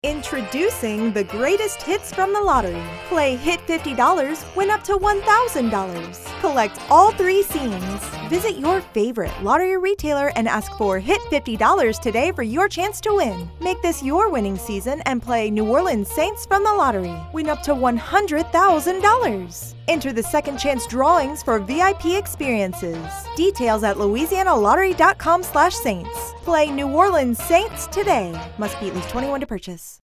Introducing the greatest hits from the lottery. Play Hit $50, win up to $1,000. Collect all 3 scenes. Visit your favorite lottery retailer and ask for Hit $50 today for your chance to win. Make this your winning season and play New Orleans Saints from the lottery. Win up to $100,000. Enter the second chance drawings for VIP experiences. Details at louisianalottery.com/saints. Play New Orleans Saints today. Must be at least 21 to purchase.